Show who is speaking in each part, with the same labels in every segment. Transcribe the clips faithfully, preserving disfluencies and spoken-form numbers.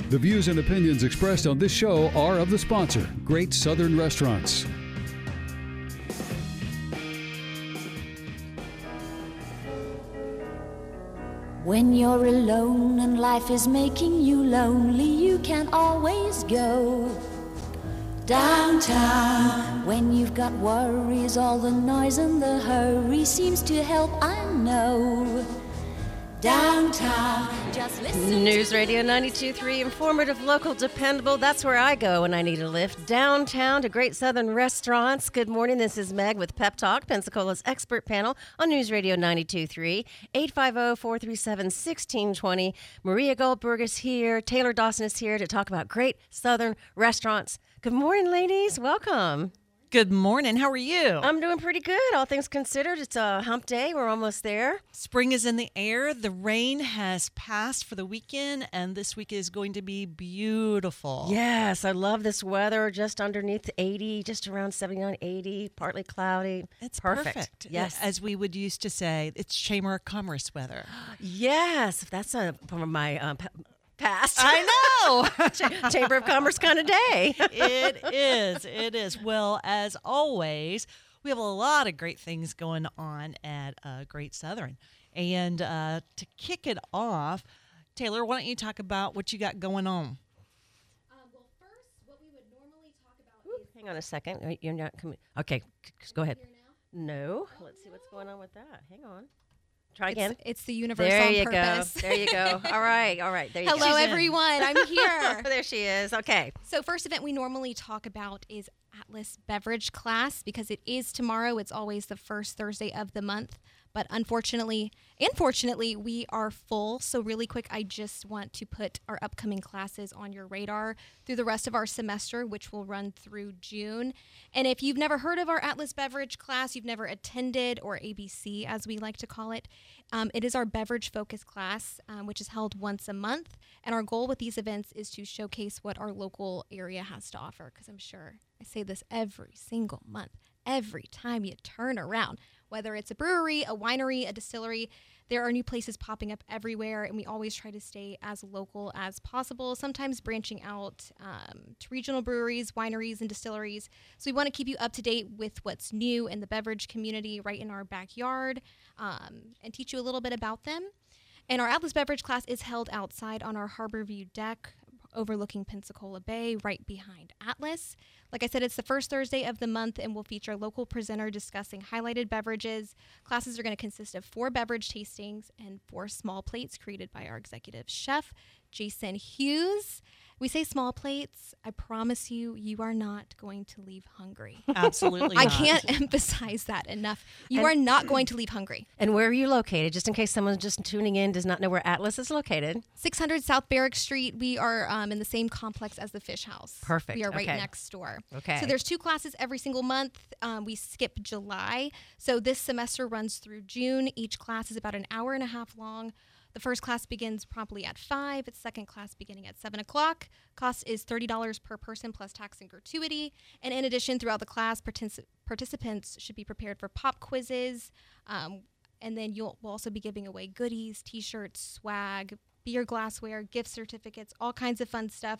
Speaker 1: The views and opinions expressed on this show are of the sponsor, Great Southern Restaurants.
Speaker 2: When you're alone and life is making you lonely, you can always go downtown. When you've got worries, all the noise and the hurry seems to help, I know. Downtown, just listen.
Speaker 3: News Radio ninety-two point three, informative, local, dependable. That's where I go when I need a lift. Downtown to Great Southern Restaurants. Good morning. This is Meg with Pep Talk, Pensacola's expert panel on News Radio ninety-two point three. eight five zero, four three seven, one six two zero. Maria Goldberg is here. Taylor Dawson is here to talk about Great Southern Restaurants. Good morning, ladies. Welcome.
Speaker 4: Good morning. How are you?
Speaker 3: I'm doing pretty good, all things considered. It's a hump day. We're almost there.
Speaker 4: Spring is in the air. The rain has passed for the weekend, and this week is going to be beautiful.
Speaker 3: Yes, I love this weather. Just underneath eighty, just around seventy-nine, eighty, partly cloudy.
Speaker 4: It's
Speaker 3: perfect.
Speaker 4: perfect.
Speaker 3: Yes.
Speaker 4: As we would used to say, it's Chamber of Commerce weather.
Speaker 3: Yes, that's a, from my um, pa- past.
Speaker 4: I know.
Speaker 3: Ch- Chamber of Commerce kind of day.
Speaker 4: It is. It is. Well, as always, we have a lot of great things going on at uh, Great Southern. And uh, to kick it off, Taylor, why don't you talk about what you got going on?
Speaker 5: Um, well, first, what we would normally talk about
Speaker 3: Ooh,
Speaker 5: is...
Speaker 3: hang on a second. You're not coming. Okay, c- c- go ahead.
Speaker 5: Here now?
Speaker 3: No. Let's see what's going on with that. Hang on. Try again.
Speaker 5: It's, it's the universe
Speaker 3: There
Speaker 5: on
Speaker 3: you
Speaker 5: purpose.
Speaker 3: go. There you go. All right. All right. There you
Speaker 5: Hello,
Speaker 3: go.
Speaker 5: everyone. I'm here.
Speaker 3: There she is. Okay.
Speaker 5: So first event we normally talk about is Atlas Beverage Class because it is tomorrow. It's always the first Thursday of the month. But unfortunately, and fortunately, we are full. So really quick, I just want to put our upcoming classes on your radar through the rest of our semester, which will run through June. And if you've never heard of our Atlas Beverage class, you've never attended, or A B C as we like to call it, um, it is our beverage focus class, um, which is held once a month. And our goal with these events is to showcase what our local area has to offer, because I'm sure I say this every single month. Every time you turn around, whether it's a brewery, a winery, a distillery, there are new places popping up everywhere, and we always try to stay as local as possible, sometimes branching out um, to regional breweries, wineries, and distilleries. So we want to keep you up to date with what's new in the beverage community right in our backyard, um, and teach you a little bit about them. And our Atlas Beverage class is held outside on our Harbor View deck, overlooking Pensacola Bay, right behind Atlas. Like I said, it's the first Thursday of the month, and we'll feature a local presenter discussing highlighted beverages. Classes are going to consist of four beverage tastings and four small plates created by our executive chef, Jason Hughes. We say small plates. I promise you, you are not going to leave hungry.
Speaker 4: Absolutely
Speaker 5: I
Speaker 4: not.
Speaker 5: can't emphasize that enough. You
Speaker 3: And-
Speaker 5: are not going to leave hungry.
Speaker 3: And where are you located? Just in case someone just tuning in does not know where Atlas is located.
Speaker 5: six hundred South Barrack Street. We are um, in the same complex as the Fish House.
Speaker 3: Perfect.
Speaker 5: We are right
Speaker 3: Okay.
Speaker 5: next door.
Speaker 3: Okay.
Speaker 5: So there's two classes every single month. Um, we skip July. So this semester runs through June. Each class is about an hour and a half long. The first class begins promptly at five. The second class beginning at seven o'clock. Cost is thirty dollars per person plus tax and gratuity. And in addition, throughout the class, partic- participants should be prepared for pop quizzes. Um, and then you'll we'll also be giving away goodies, T-shirts, swag, beer glassware, gift certificates, all kinds of fun stuff.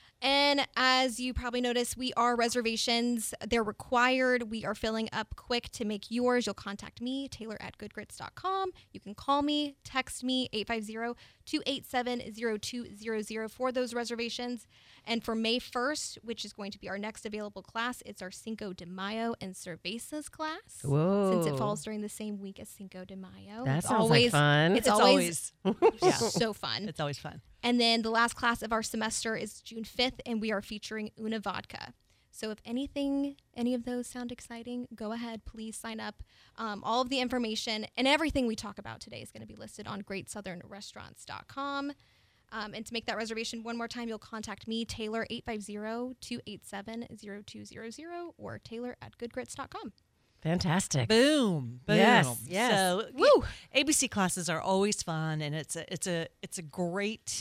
Speaker 5: And as you probably noticed, we are reservations. They're required. We are filling up quick. To make yours, you'll contact me, Taylor at good grits dot com. You can call me, text me, eight five zero, two eight seven, zero two zero zero for those reservations. And for May first, which is going to be our next available class, it's our Cinco de Mayo and Cervezas class.
Speaker 3: Whoa.
Speaker 5: Since it falls during the same week as Cinco de Mayo.
Speaker 3: That
Speaker 5: It's
Speaker 3: sounds
Speaker 5: always,
Speaker 3: like fun.
Speaker 5: It's,
Speaker 4: It's
Speaker 5: always,
Speaker 4: yeah.
Speaker 5: so fun.
Speaker 4: It's always fun.
Speaker 5: And then the last class of our semester is June fifth, and we are featuring Una Vodka. So if anything, any of those sound exciting, go ahead, please sign up. Um, all of the information and everything we talk about today is going to be listed on great southern restaurants dot com. Um, and to make that reservation one more time, you'll contact me, Taylor, eight five zero, two eight seven, zero two zero zero, or Taylor at good grits dot com.
Speaker 3: Fantastic.
Speaker 4: Boom, boom.
Speaker 3: Yes, yes.
Speaker 4: So,
Speaker 5: Woo!
Speaker 4: A B C classes are always fun, and it's a it's a it's a great,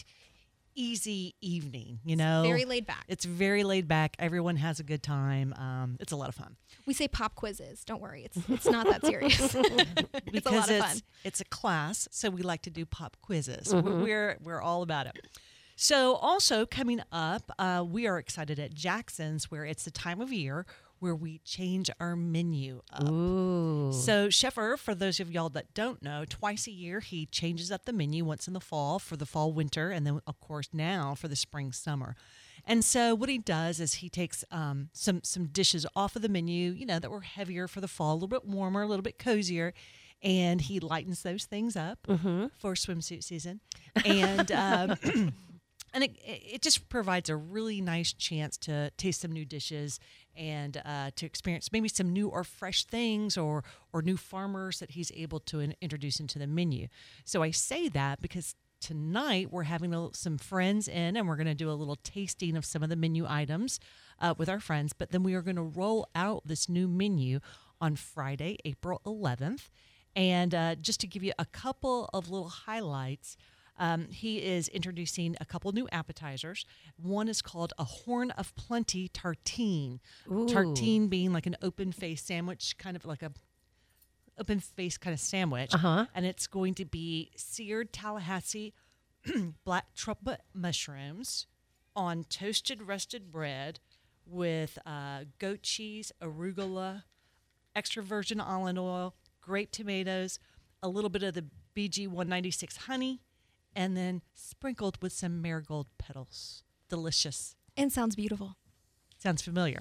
Speaker 4: easy evening. You know,
Speaker 5: Very laid back.
Speaker 4: It's very laid back. Everyone has a good time. Um, it's a lot of fun
Speaker 5: We say pop quizzes. Don't worry, it's it's not that serious. It's a
Speaker 4: because
Speaker 5: lot of
Speaker 4: it's
Speaker 5: fun.
Speaker 4: it's a class, so we like to do pop quizzes.
Speaker 3: Mm-hmm.
Speaker 4: We're we're we're all about it. So also coming up, uh, we are excited at Jackson's, where it's the time of year where we change our menu up.
Speaker 3: Ooh.
Speaker 4: So Chef Irv, for those of y'all that don't know, twice a year he changes up the menu, once in the fall for the fall winter, and then of course now for the spring summer. And so what he does is he takes um, some some dishes off of the menu, you know, that were heavier for the fall, a little bit warmer, a little bit cozier, and he lightens those things up
Speaker 3: Mm-hmm.
Speaker 4: for swimsuit season. And um, and it, it just provides a really nice chance to taste some new dishes and uh, to experience maybe some new or fresh things or or new farmers that he's able to in, introduce into the menu. So I say that because tonight we're having a, some friends in, and we're going to do a little tasting of some of the menu items uh, with our friends. But then we are going to roll out this new menu on Friday, April eleventh. And uh, just to give you a couple of little highlights, um, he is introducing a couple new appetizers. One is called a Horn of Plenty tartine.
Speaker 3: Ooh.
Speaker 4: Tartine being like an open face sandwich, kind of like a open face kind of sandwich.
Speaker 3: Uh-huh.
Speaker 4: And it's going to be seared Tallahassee black trumpet mushrooms on toasted rested bread with uh, goat cheese, arugula, extra virgin olive oil, grape tomatoes, a little bit of the B G one ninety-six honey, and then sprinkled with some marigold petals. Delicious.
Speaker 5: And sounds beautiful.
Speaker 4: Sounds familiar.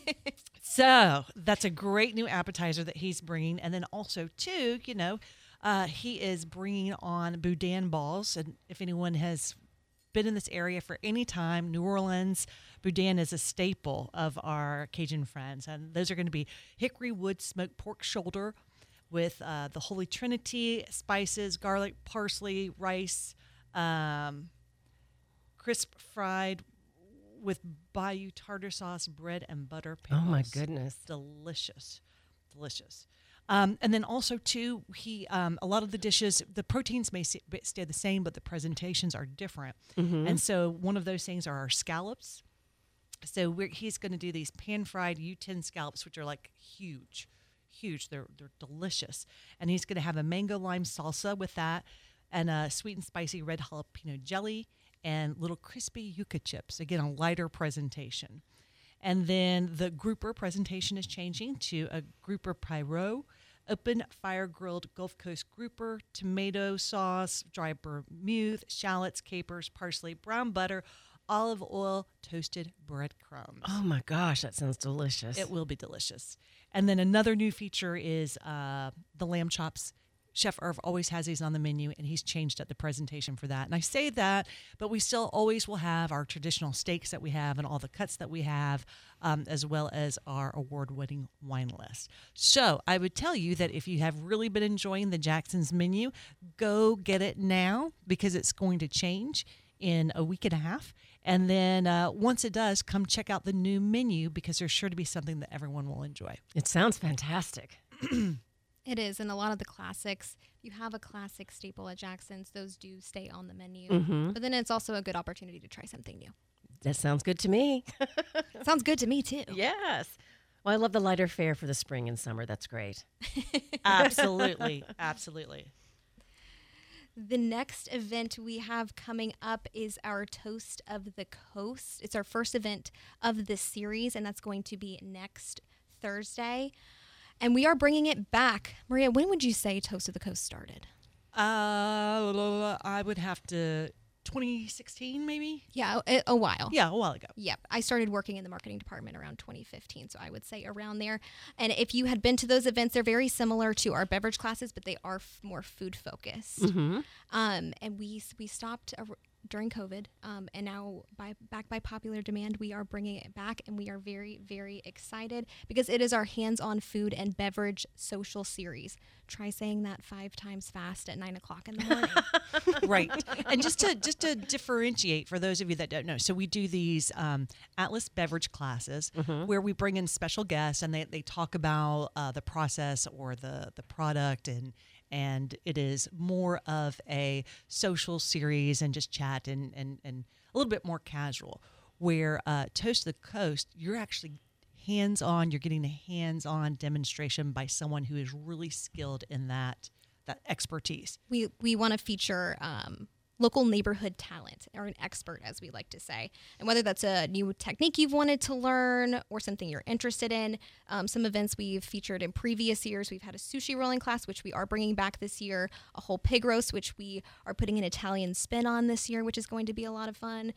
Speaker 4: So that's a great new appetizer that he's bringing. And then also, too, you know, uh, he is bringing on boudin balls. And if anyone has been in this area for any time, New Orleans, boudin is a staple of our Cajun friends. And those are going to be hickory wood smoked pork shoulder with uh, the Holy Trinity, spices, garlic, parsley, rice, um, crisp fried with Bayou tartar sauce, bread, and butter pickles.
Speaker 3: Oh, my goodness.
Speaker 4: Delicious. Delicious. Um, and then also, too, he um, a lot of the dishes, the proteins may s- stay the same, but the presentations are different.
Speaker 3: Mm-hmm.
Speaker 4: And so one of those things are our scallops. So we're, he's going to do these pan-fried U ten scallops, which are like huge, huge. They're, they're delicious. And he's going to have a mango lime salsa with that and a sweet and spicy red jalapeno jelly and little crispy yuca chips. Again, a lighter presentation. And then the grouper presentation is changing to a grouper Pyro, open fire grilled Gulf Coast grouper, tomato sauce, dry vermouth, shallots, capers, parsley, brown butter, olive oil, toasted breadcrumbs.
Speaker 3: Oh my gosh, that sounds delicious.
Speaker 4: It will be delicious. And then another new feature is uh, the lamb chops. Chef Irv always has these on the menu, and he's changed up the presentation for that. And I say that, but we still always will have our traditional steaks that we have and all the cuts that we have, um, as well as our award-winning wine list. So I would tell you that if you have really been enjoying the Jackson's menu, go get it now because it's going to change in a week and a half. And then uh, once it does, come check out the new menu because there's sure to be something that everyone will enjoy.
Speaker 3: It sounds fantastic.
Speaker 5: It is, and a lot of the classics, if you have a classic staple at Jackson's, those do stay on the menu.
Speaker 3: Mm-hmm.
Speaker 5: But then it's also a good opportunity to try something new.
Speaker 3: That sounds good to me.
Speaker 5: Sounds good to me, too.
Speaker 3: Yes. Well, I love the lighter fare for the spring and summer. That's great.
Speaker 4: Absolutely. Absolutely.
Speaker 5: The next event we have coming up is our Toast of the Coast. It's our first event of this series, and that's going to be next Thursday. And we are bringing it back. Maria, when would you say Toast of the Coast started?
Speaker 4: Uh, I would have to, twenty sixteen maybe?
Speaker 5: Yeah, a, a while.
Speaker 4: Yeah, a while ago.
Speaker 5: Yep. I started working in the marketing department around twenty fifteen, so I would say around there. And if you had been to those events, they're very similar to our beverage classes, but they are f- more food focused.
Speaker 3: Mm-hmm.
Speaker 5: Um, and we we stopped ar- during COVID, um, and now by back by popular demand, we are bringing it back, and we are very, very excited because it is our hands-on food and beverage social series. Try saying that five times fast at nine o'clock in the morning.
Speaker 4: Right. And just to just to differentiate for those of you that don't know, so we do these um, Atlas beverage classes
Speaker 3: Mm-hmm.
Speaker 4: where we bring in special guests and they, they talk about uh, the process or the, the product and and it is more of a social series and just chat and, and, and a little bit more casual. Where uh, Toast of the Coast, you're actually hands-on, you're getting a hands-on demonstration by someone who is really skilled in that that expertise.
Speaker 5: we we want to feature um, local neighborhood talent, or an expert, as we like to say. And whether that's a new technique you've wanted to learn or something you're interested in, um, some events we've featured in previous years, we've had a sushi rolling class, which we are bringing back this year, a whole pig roast, which we are putting an Italian spin on this year, which is going to be a lot of fun.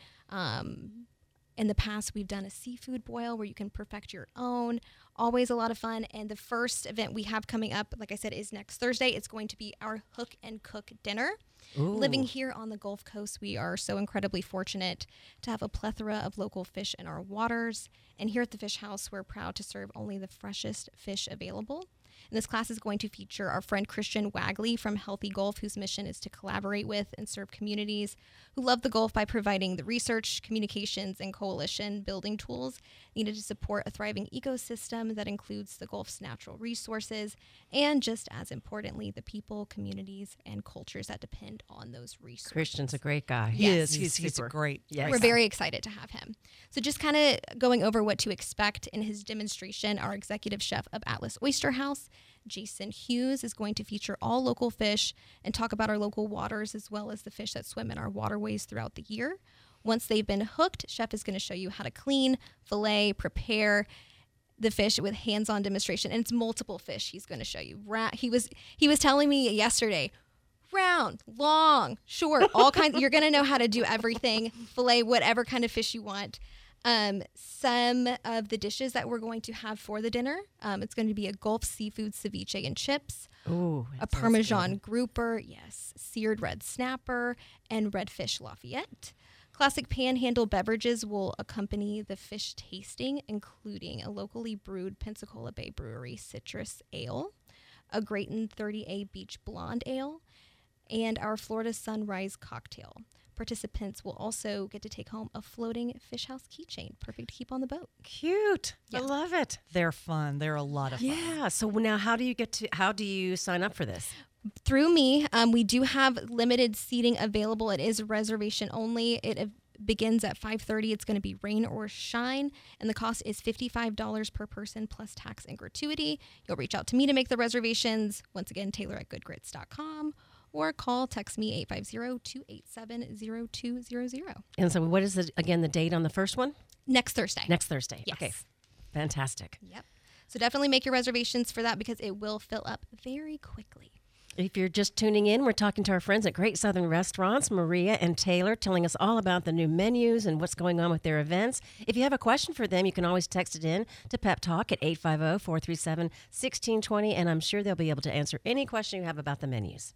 Speaker 5: Um, In the past, we've done a seafood boil where you can perfect your own. Always a lot of fun. And the first event we have coming up, like I said, is next Thursday. It's going to be our Hook and Cook dinner.
Speaker 3: Ooh.
Speaker 5: Living here on the Gulf Coast, we are so incredibly fortunate to have a plethora of local fish in our waters. And here at the Fish House, we're proud to serve only the freshest fish available. And this class is going to feature our friend Christian Wagley from Healthy Gulf, whose mission is to collaborate with and serve communities who love the Gulf by providing the research, communications, and coalition building tools needed to support a thriving ecosystem that includes the Gulf's natural resources and, just as importantly, the people, communities, and cultures that depend on those resources.
Speaker 3: Christian's a great guy.
Speaker 4: He
Speaker 5: Yes.
Speaker 4: is. He's, he's a
Speaker 3: super.
Speaker 4: great.
Speaker 3: Yes.
Speaker 5: We're very excited to have him. So just kind of going over what to expect in his demonstration, our executive chef of Atlas Oyster House, Jason Hughes, is going to feature all local fish and talk about our local waters as well as the fish that swim in our waterways throughout the year. Once they've been hooked, chef is going to show you how to clean, fillet, prepare the fish with hands-on demonstration. And it's multiple fish he's going to show you. Ra- he was he was telling me yesterday, round, long, short, all kinds. You're going to know how to do everything, fillet whatever kind of fish you want. Um, some of the dishes that we're going to have for the dinner, um, it's going to be a Gulf seafood ceviche and chips,
Speaker 3: Ooh,
Speaker 5: a
Speaker 3: that sounds
Speaker 5: Parmesan
Speaker 3: good.
Speaker 5: grouper, yes, seared red snapper, and redfish Lafayette. Classic Panhandle beverages will accompany the fish tasting, including a locally brewed Pensacola Bay Brewery citrus ale, a Grayton thirty A Beach Blonde Ale, and our Florida Sunrise cocktail. Participants will also get to take home a floating Fish House keychain, perfect to keep on the boat.
Speaker 3: Cute. I
Speaker 5: Yeah.
Speaker 3: love it.
Speaker 4: They're fun. They're a lot of fun.
Speaker 3: Yeah. So now, how do you get to? How do you sign up for this?
Speaker 5: Through me, um, we do have limited seating available. It is reservation only. It uh, begins at five thirty. It's going to be rain or shine, and the cost is fifty-five dollars per person plus tax and gratuity. You'll reach out to me to make the reservations. Once again, Taylor at good grits dot com. Or call, text me, eight five zero, two eight seven, zero two zero zero.
Speaker 3: And so, what is the again the date on the first one?
Speaker 5: Next Thursday.
Speaker 3: Next Thursday.
Speaker 5: Yes.
Speaker 3: Okay. Fantastic.
Speaker 5: Yep. So definitely make your reservations for that because it will fill up very quickly.
Speaker 3: If you're just tuning in, we're talking to our friends at Great Southern Restaurants, Maria and Taylor, telling us all about the new menus and what's going on with their events. If you have a question for them, you can always text it in to Pep Talk at eight five zero, four three seven, one six two zero, and I'm sure they'll be able to answer any question you have about the menus.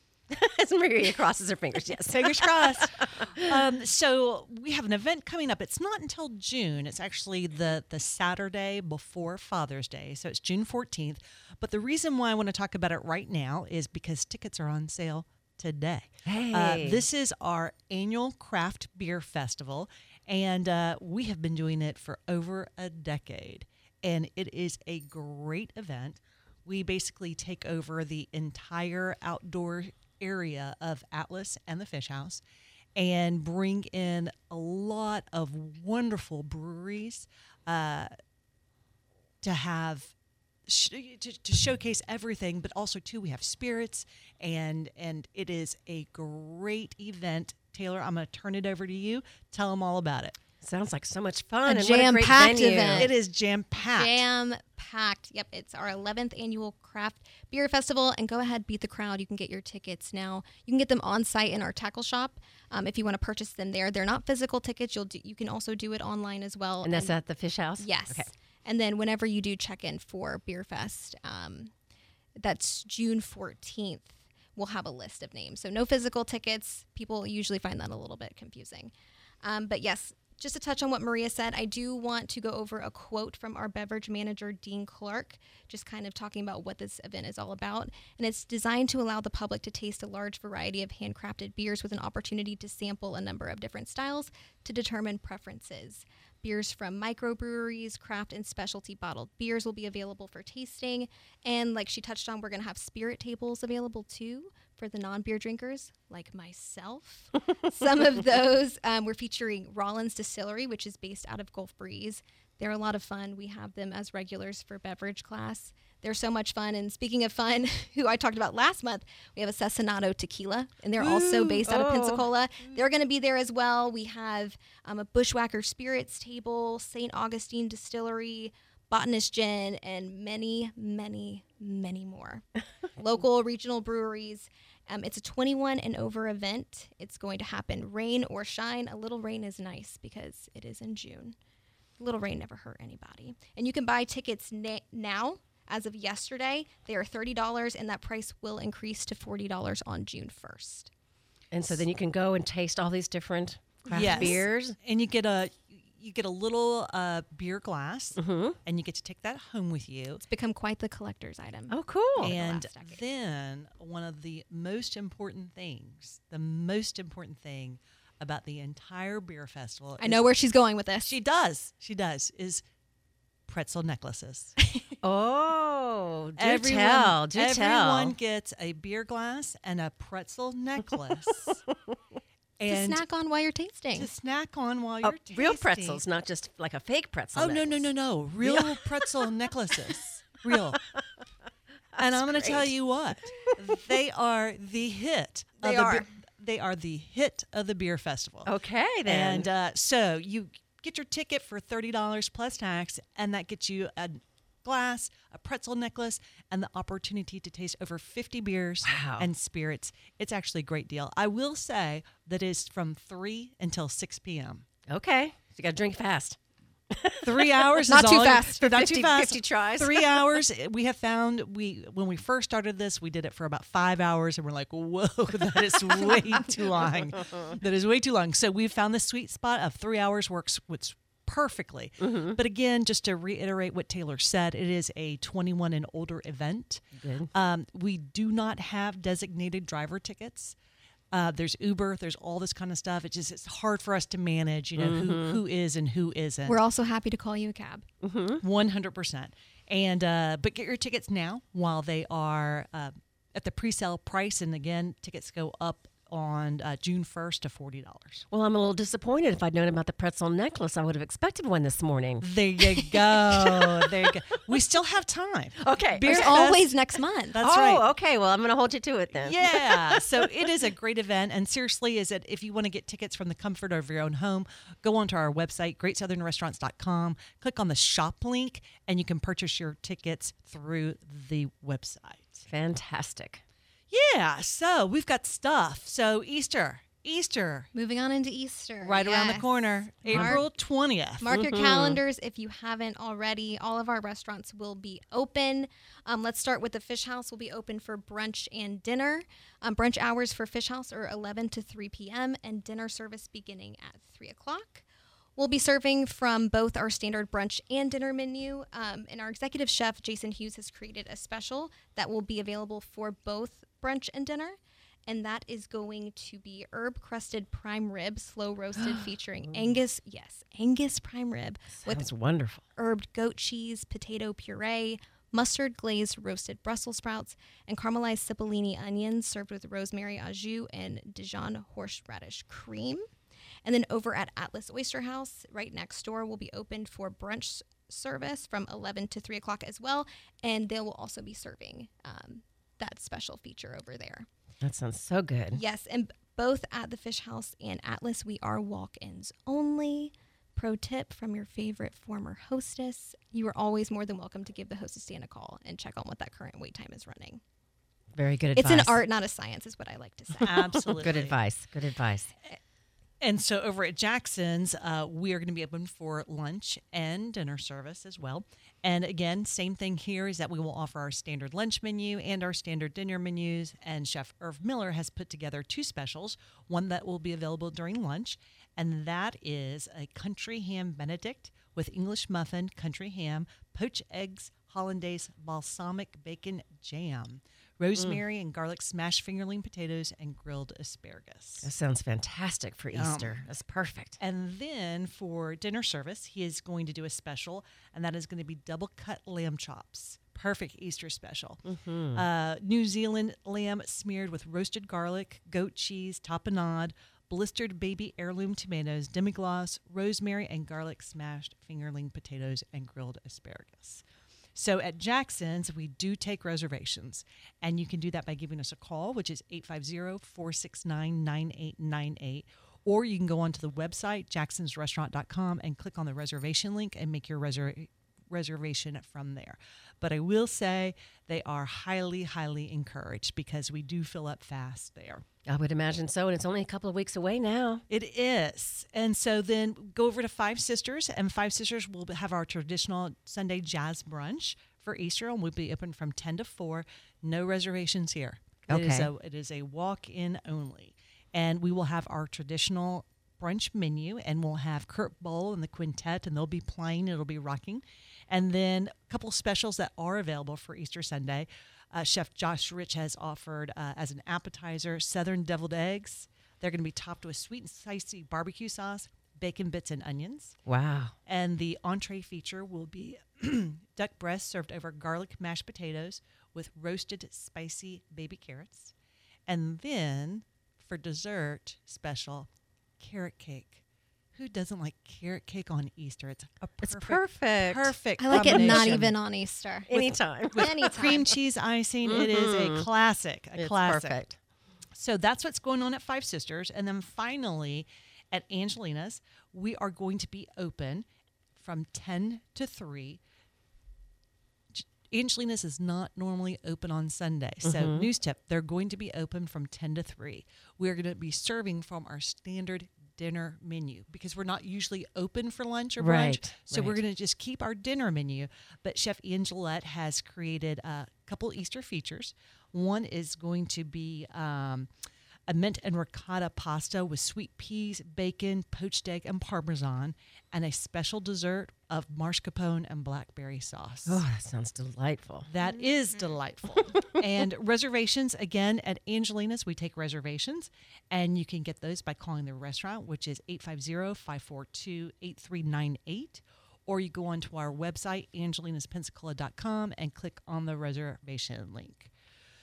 Speaker 3: As Maria crosses her fingers, yes.
Speaker 4: Fingers crossed. um, so we have an event coming up. It's not until June. It's actually the, the Saturday before Father's Day. So it's June fourteenth. But the reason why I want to talk about it right now is because tickets are on sale today.
Speaker 3: Hey.
Speaker 4: Uh, this is our annual craft beer festival, and uh, we have been doing it for over a decade. And it is a great event. We basically take over the entire outdoor area of Atlas and the Fish House and bring in a lot of wonderful breweries uh, to have sh- to, to showcase everything, but also too we have spirits, and and it is a great event. Taylor, I'm going to turn it over to you. Tell them all about it.
Speaker 3: Sounds like so much fun.
Speaker 5: A
Speaker 3: and what a great
Speaker 5: jam-packed
Speaker 3: venue.
Speaker 5: event.
Speaker 4: It is jam packed.
Speaker 5: Jam packed. Yep, it's our eleventh annual craft beer festival. And go ahead, beat the crowd. You can get your tickets now. You can get them on site in our tackle shop um, if you want to purchase them there. They're not physical tickets. You'll do, you can also do it online as well.
Speaker 3: And that's at the Fish House?
Speaker 5: Yes.
Speaker 3: Okay.
Speaker 5: And then whenever you do check in for Beer Fest, um, that's June fourteenth. We'll have a list of names. So no physical tickets. People usually find that a little bit confusing. Um, but yes. Just to touch on what Maria said, I do want to go over a quote from our beverage manager, Dean Clark, just kind of talking about what this event is all about. And it's designed to allow the public to taste a large variety of handcrafted beers with an opportunity to sample a number of different styles to determine preferences. Beers from microbreweries, craft and specialty bottled beers will be available for tasting. And like she touched on, we're going to have spirit tables available too for the non-beer drinkers like myself. Some of those, um, we're featuring Rollins Distillery, which is based out of Gulf Breeze. They're a lot of fun. We have them as regulars for beverage class. They're so much fun. And speaking of fun, who I talked about last month, we have a Cessenato Tequila, and they're also based out of
Speaker 3: Oh.
Speaker 5: Pensacola. They're going to be there as well. We have um, a Bushwhacker Spirits table, Saint Augustine Distillery, Botanist Gin, and many, many, many more. Local, regional breweries. Um, it's a twenty-one and over event. It's going to happen rain or shine. A little rain is nice because it is in June. A little rain never hurt anybody. And you can buy tickets na- now. As of yesterday, they are thirty dollars, and that price will increase to forty dollars on June first.
Speaker 3: And so then you can go and taste all these different craft
Speaker 4: Yes.
Speaker 3: beers.
Speaker 4: And you get a you get a little uh, beer glass,
Speaker 3: Mm-hmm.
Speaker 4: and you get to take that home with you.
Speaker 5: It's become quite the collector's item.
Speaker 3: Oh, cool.
Speaker 4: And
Speaker 5: last decade.
Speaker 4: then one of the most important things, the most important thing about the entire beer festival,
Speaker 5: I know where she's going with this.
Speaker 4: she does, she does, is pretzel necklaces.
Speaker 3: Oh, do
Speaker 4: everyone,
Speaker 3: tell. Do
Speaker 4: everyone
Speaker 3: tell.
Speaker 4: gets a beer glass and a pretzel necklace.
Speaker 5: to
Speaker 4: and
Speaker 5: snack on while you're tasting.
Speaker 4: to snack on while
Speaker 3: Oh,
Speaker 4: you're tasting.
Speaker 3: real pretzels, not just like a fake pretzel.
Speaker 4: Oh, no, no,
Speaker 3: necklace.
Speaker 4: no, no. Real pretzel necklaces. Real. And I'm going to tell
Speaker 3: great.
Speaker 4: you what. They are the hit. of
Speaker 5: They
Speaker 4: the
Speaker 5: are.
Speaker 4: Beer, they are the hit of the beer festival.
Speaker 3: Okay, then.
Speaker 4: And uh, so you get your ticket for thirty dollars plus tax, and that gets you a glass, a pretzel necklace, and the opportunity to taste over fifty beers
Speaker 3: Wow.
Speaker 4: and spirits. It's actually a great deal. I will say that it's from three until six p.m.
Speaker 3: okay. So you got to drink fast.
Speaker 4: Three hours
Speaker 5: Not
Speaker 4: is
Speaker 5: too
Speaker 4: all you-
Speaker 5: fast.
Speaker 4: Not
Speaker 3: fifty
Speaker 4: too fast.
Speaker 3: fifty tries.
Speaker 4: Three hours. We have found we when we first started this, we did it for about five hours, and we're like, "Whoa, that is way too long. That is way too long." So we found the sweet spot of three hours works which perfectly.
Speaker 3: Mm-hmm.
Speaker 4: But again, just to reiterate what Taylor said, it is a twenty-one and older event.
Speaker 3: Good.
Speaker 4: Um, we do not have designated driver tickets. Uh, there's Uber, there's all this kind of stuff. It's just it's hard for us to manage, you know,
Speaker 3: Mm-hmm.
Speaker 4: who who is and who isn't.
Speaker 5: We're also happy to call you a cab.
Speaker 4: One hundred percent. And uh, but get your tickets now while they are uh, at the pre-sale price. And again, tickets go up on uh, June first to forty dollars.
Speaker 3: Well, I'm a little disappointed. If I'd known about the pretzel necklace, I would have expected one this morning.
Speaker 4: There you go. There you go. We still have time.
Speaker 3: Okay.
Speaker 4: Beer
Speaker 5: There's
Speaker 4: Fest-
Speaker 5: always next month.
Speaker 4: That's
Speaker 3: oh,
Speaker 4: right.
Speaker 3: okay. Well, I'm going to hold you to it then.
Speaker 4: Yeah. So it is a great event. And seriously, is that if you want to get tickets from the comfort of your own home, go onto our website, great southern restaurants dot com, click on the shop link, and you can purchase your tickets through the website.
Speaker 3: Fantastic.
Speaker 4: Yeah. So we've got stuff. So Easter, Easter,
Speaker 5: Moving on into Easter.
Speaker 4: right around the
Speaker 5: Yes.
Speaker 4: corner,
Speaker 5: Mark-
Speaker 4: April twentieth.
Speaker 5: Mark your calendars if you haven't already. All of our restaurants will be open. Um, let's start with the Fish House. Will be open for brunch and dinner. Um, brunch hours for Fish House are eleven to three p.m. and dinner service beginning at three o'clock. We'll be serving from both our standard brunch and dinner menu. Um, and our executive chef, Jason Hughes, has created a special that will be available for both brunch and dinner. And that is going to be herb crusted prime rib, slow roasted, featuring Angus, yes, Angus prime rib with
Speaker 3: Sounds wonderful.
Speaker 5: herbed goat cheese, potato puree, mustard glazed roasted Brussels sprouts, and caramelized cipollini onions served with rosemary au jus and Dijon horseradish cream. And then over at Atlas Oyster House, right next door, will be open for brunch s- service from eleven to three o'clock as well. And they will also be serving um, that special feature over there.
Speaker 3: That sounds so good.
Speaker 5: Yes, and b- both at the Fish House and Atlas, we are walk-ins only. Pro tip from your favorite former hostess: you are always more than welcome to give the hostess stand a call and check on what that current wait time is running.
Speaker 3: Very good advice.
Speaker 5: It's an art, not a science, is what I like to say.
Speaker 4: Absolutely.
Speaker 3: Good advice. Good advice.
Speaker 4: And so over at Jackson's, uh, we are going to be open for lunch and dinner service as well. And again, same thing here is that we will offer our standard lunch menu and our standard dinner menus. And Chef Irv Miller has put together two specials, one that will be available during lunch, and that is a country ham Benedict with English muffin, country ham, poached eggs, hollandaise, balsamic bacon jam, rosemary and garlic smashed fingerling potatoes, and grilled asparagus.
Speaker 3: That sounds fantastic for
Speaker 4: Yum.
Speaker 3: Easter. That's perfect.
Speaker 4: And then for dinner service, he is going to do a special, and that is going to be double cut lamb chops. Perfect Easter special. Uh, New Zealand lamb smeared with roasted garlic, goat cheese, tapenade, blistered baby heirloom tomatoes, demi-glace, rosemary, and garlic smashed fingerling potatoes, and grilled asparagus. So at Jackson's, we do take reservations, and you can do that by giving us a call, which is eight five zero, four six nine, nine eight nine eight, or you can go onto the website, jacksons restaurant dot com, and click on the reservation link and make your reservation reservation from there. But I will say they are highly, highly encouraged because we do fill up fast there.
Speaker 3: I would imagine so, and it's only a couple of weeks away now.
Speaker 4: It is. And so then go over to Five Sisters, and Five Sisters will have our traditional Sunday jazz brunch for Easter, and we'll be open from ten to four. No reservations here.
Speaker 3: Okay.
Speaker 4: It is a, it is a walk-in only. And we will have our traditional brunch menu, and we'll have Kurt Bowl and the quintet, and they'll be playing. It'll be rocking. And then a couple specials that are available for Easter Sunday. Uh, Chef Josh Rich has offered uh, as an appetizer Southern deviled eggs. They're going to be topped with sweet and spicy barbecue sauce, bacon bits, and onions.
Speaker 3: Wow.
Speaker 4: And the entree feature will be duck breast served over garlic mashed potatoes with roasted spicy baby carrots. And then for dessert special, carrot cake. Who doesn't like carrot cake on Easter? It's a perfect,
Speaker 3: It's perfect.
Speaker 4: perfect
Speaker 5: I like it not
Speaker 4: combination.
Speaker 5: even on Easter.
Speaker 3: Anytime.
Speaker 5: Anytime.
Speaker 4: Cream cheese icing. It is a classic. A
Speaker 3: It's
Speaker 4: classic.
Speaker 3: perfect.
Speaker 4: So that's what's going on at Five Sisters. And then finally at Angelina's, we are going to be open from ten to three. J- Angelina's is not normally open on Sunday. So news tip, they're going to be open from ten to three. We're going to be serving from our standard dinner menu because we're not usually open for lunch or brunch.
Speaker 3: Right,
Speaker 4: So we're
Speaker 3: right.
Speaker 4: going to just keep our dinner menu. But Chef Ian Gillette has created a couple Easter features. One is going to be um, a mint and ricotta pasta with sweet peas, bacon, poached egg, and Parmesan, and a special dessert of mascarpone and blackberry sauce.
Speaker 3: Oh, that sounds delightful.
Speaker 4: That is delightful. And reservations, again, at Angelina's, we take reservations, and you can get those by calling the restaurant, which is eight five zero, five four two, eight three nine eight, or you go onto our website, angelinas pensacola dot com, and click on the reservation link.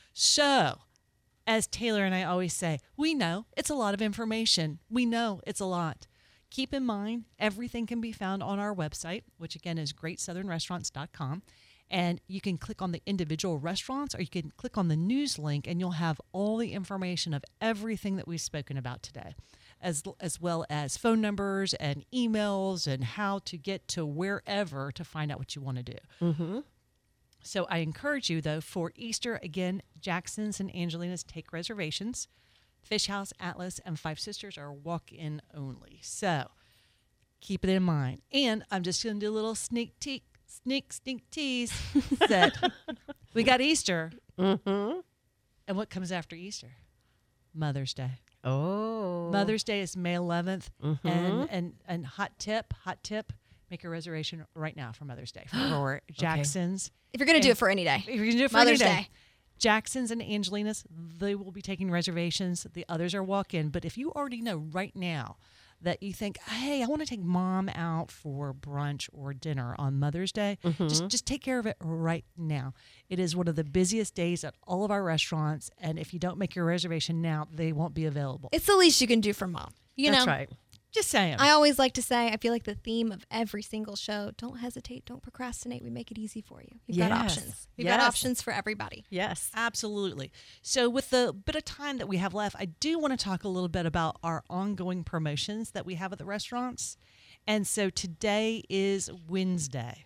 Speaker 4: So, as Taylor and I always say, we know it's a lot of information. We know it's a lot. Keep in mind, everything can be found on our website, which again is great southern restaurants dot com. And you can click on the individual restaurants or you can click on the news link and you'll have all the information of everything that we've spoken about today, as, as well as phone numbers and emails and how to get to wherever to find out what you want to do.
Speaker 3: Mm-hmm.
Speaker 4: So I encourage you, though, for Easter, again, Jackson's and Angelina's take reservations. Fish House, Atlas, and Five Sisters are walk-in only. So keep it in mind. And I'm just going to do a little sneak teak, sneak, sneak tease that we got Easter.
Speaker 3: Mm-hmm.
Speaker 4: And what comes after Easter? Mother's Day.
Speaker 3: Oh.
Speaker 4: Mother's Day is May eleventh.
Speaker 3: Mm-hmm.
Speaker 4: And, and, and hot tip, hot tip, make a reservation right now for Mother's Day for Jackson's.
Speaker 5: If you're going to do
Speaker 4: And
Speaker 5: it for any day.
Speaker 4: If you're going to do it for
Speaker 5: Mother's
Speaker 4: any day.
Speaker 5: Day.
Speaker 4: Jackson's and Angelina's, they will be taking reservations. The others are walk-in. But if you already know right now that you think, hey, I want to take mom out for brunch or dinner on Mother's Day,
Speaker 3: Mm-hmm.
Speaker 4: just, just take care of it right now. It is one of the busiest days at all of our restaurants. And if you don't make your reservation now, they won't be available.
Speaker 5: It's the least you can do for mom. You
Speaker 3: That's
Speaker 5: know,
Speaker 3: right.
Speaker 4: Just saying.
Speaker 5: I always like to say, I feel like the theme of every single show, don't hesitate, don't procrastinate. We make it easy for you. We've got
Speaker 3: Yes.
Speaker 5: options. We've
Speaker 3: Yes.
Speaker 5: got options for everybody.
Speaker 3: Yes.
Speaker 4: Absolutely. So with the bit of time that we have left, I do want to talk a little bit about our ongoing promotions that we have at the restaurants. And so today is Wednesday.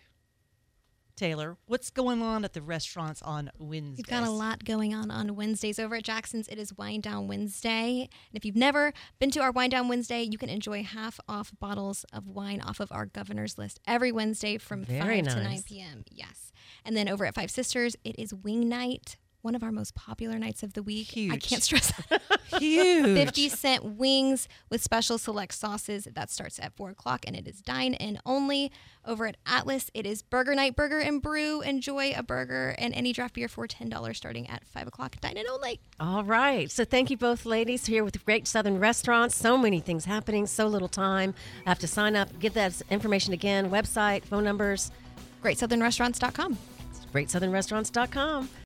Speaker 4: Taylor, what's going on at the restaurants on Wednesdays?
Speaker 5: We've got a lot going on on Wednesdays over at Jackson's. It is Wine Down Wednesday. And if you've never been to our Wine Down Wednesday, you can enjoy half off bottles of wine off of our governor's list every Wednesday from
Speaker 3: Very
Speaker 5: five to
Speaker 3: nice.
Speaker 5: nine p.m. Yes. And then over at Five Sisters, it is Wing Night, one of our most popular nights of the week. I
Speaker 4: Huge.
Speaker 5: can't stress that.
Speaker 4: Huge.
Speaker 5: fifty cent wings with special select sauces. That starts at four o'clock and it is dine in only. Over at Atlas, it is Burger Night Burger and Brew. Enjoy a burger and any draft beer for ten dollars starting at five o'clock. Dine in only.
Speaker 3: All right. So thank you both ladies here with Great Southern Restaurants. So many things happening, so little time. I have to sign up, give that information again, website, phone numbers,
Speaker 5: great southern restaurants dot com.
Speaker 3: great southern restaurants dot com.